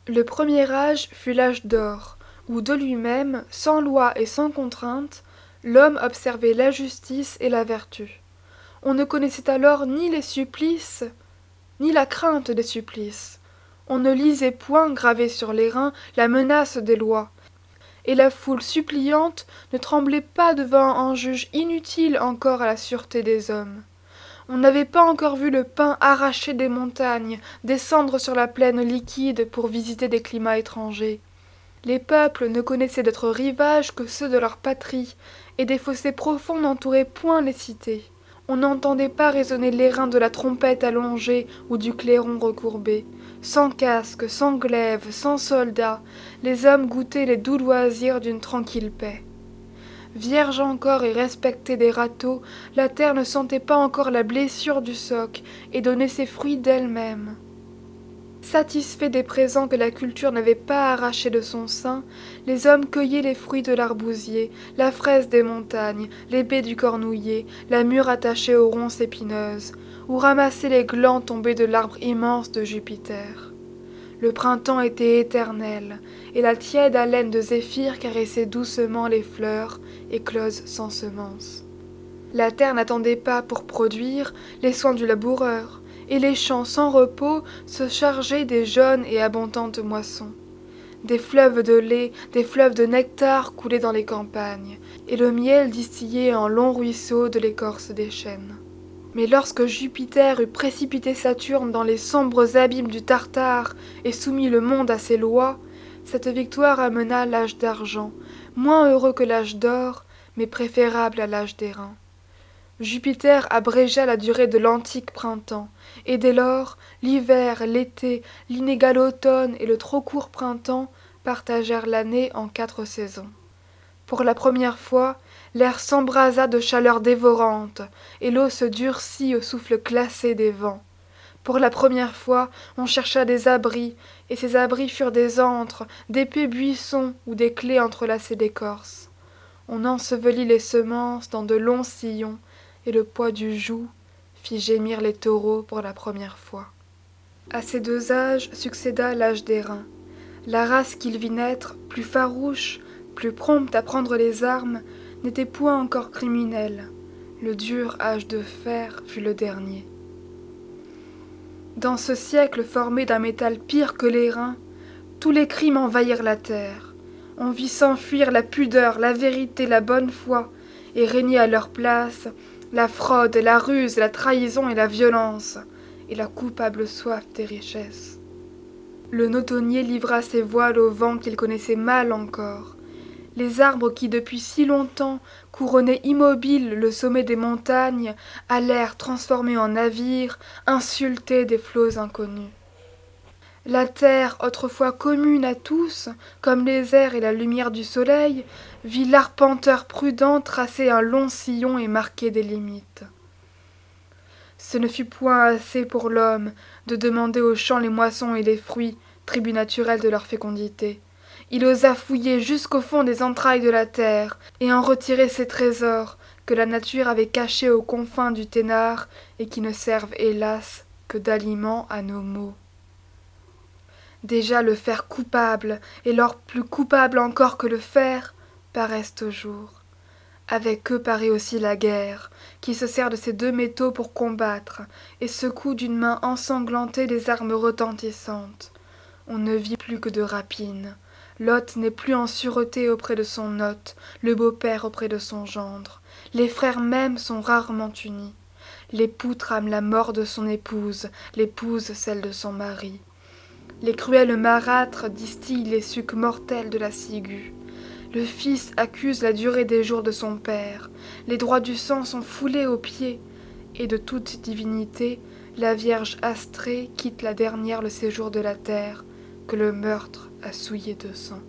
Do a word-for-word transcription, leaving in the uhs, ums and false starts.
Le premier âge fut l'âge d'or, où de lui-même, sans loi et sans contrainte, l'homme observait la justice et la vertu. On ne connaissait alors ni les supplices, ni la crainte des supplices. On ne lisait point gravée sur les reins la menace des lois, et la foule suppliante ne tremblait pas devant un juge inutile encore à la sûreté des hommes. On n'avait pas encore vu le pain arraché des montagnes, descendre sur la plaine liquide pour visiter des climats étrangers. Les peuples ne connaissaient d'autres rivages que ceux de leur patrie, et des fossés profonds n'entouraient point les cités. On n'entendait pas résonner l'airain de la trompette allongée ou du clairon recourbé. Sans casque, sans glaive, sans soldats, les hommes goûtaient les doux loisirs d'une tranquille paix. Vierge encore et respectée des râteaux, la terre ne sentait pas encore la blessure du soc et donnait ses fruits d'elle-même. Satisfaits des présents que la culture n'avait pas arrachés de son sein, les hommes cueillaient les fruits de l'arbousier, la fraise des montagnes, les baies du cornouiller, la mûre attachée aux ronces épineuses, ou ramassaient les glands tombés de l'arbre immense de Jupiter. Le printemps était éternel, et la tiède haleine de Zéphyr caressait doucement les fleurs, écloses sans semence. La terre n'attendait pas pour produire les soins du laboureur, et les champs sans repos se chargeaient des jeunes et abondantes moissons. Des fleuves de lait, des fleuves de nectar coulaient dans les campagnes, et le miel distillait en longs ruisseaux de l'écorce des chênes. Mais lorsque Jupiter eut précipité Saturne dans les sombres abîmes du Tartare et soumis le monde à ses lois, cette victoire amena l'âge d'argent, moins heureux que l'âge d'or, mais préférable à l'âge d'airain. Jupiter abrégea la durée de l'antique printemps, et dès lors, l'hiver, l'été, l'inégal automne et le trop court printemps partagèrent l'année en quatre saisons. Pour la première fois, l'air s'embrasa de chaleur dévorante, et l'eau se durcit au souffle glacé des vents. Pour la première fois, on chercha des abris, et ces abris furent des antres, d'épais buissons ou des claies entrelacées d'écorce. On ensevelit les semences dans de longs sillons, et le poids du joug fit gémir les taureaux pour la première fois. À ces deux âges succéda l'âge d'airain. La race qu'il vit naître, plus farouche, plus prompte à prendre les armes, n'était point encore criminelle. Le dur âge de fer fut le dernier. Dans ce siècle formé d'un métal pire que l'airain, tous les crimes envahirent la terre. On vit s'enfuir la pudeur, la vérité, la bonne foi, et régner à leur place la fraude, la ruse, la trahison et la violence, et la coupable soif des richesses. Le notonnier livra ses voiles au vent qu'il connaissait mal encore. Les arbres qui depuis si longtemps couronnaient immobiles le sommet des montagnes allèrent transformés en navires, insultés des flots inconnus. La terre, autrefois commune à tous, comme les airs et la lumière du soleil, vit l'arpenteur prudent tracer un long sillon et marquer des limites. Ce ne fut point assez pour l'homme de demander aux champs les moissons et les fruits, tribut naturel de leur fécondité. Il osa fouiller jusqu'au fond des entrailles de la terre et en retirer ces trésors que la nature avait cachés aux confins du Ténare et qui ne servent, hélas, que d'aliment à nos maux. Déjà le fer coupable, et l'or plus coupable encore que le fer, paraissent au jour. Avec eux paraît aussi la guerre, qui se sert de ces deux métaux pour combattre, et secoue d'une main ensanglantée les armes retentissantes. On ne vit plus que de rapines. L'hôte n'est plus en sûreté auprès de son hôte, le beau-père auprès de son gendre. Les frères mêmes sont rarement unis. L'époux trame la mort de son épouse, l'épouse celle de son mari. Les cruels marâtres distillent les sucs mortels de la ciguë. Le fils accuse la durée des jours de son père. Les droits du sang sont foulés aux pieds. Et de toute divinité, la Vierge astrée quitte la dernière le séjour de la terre, que le meurtre a souillé de sang.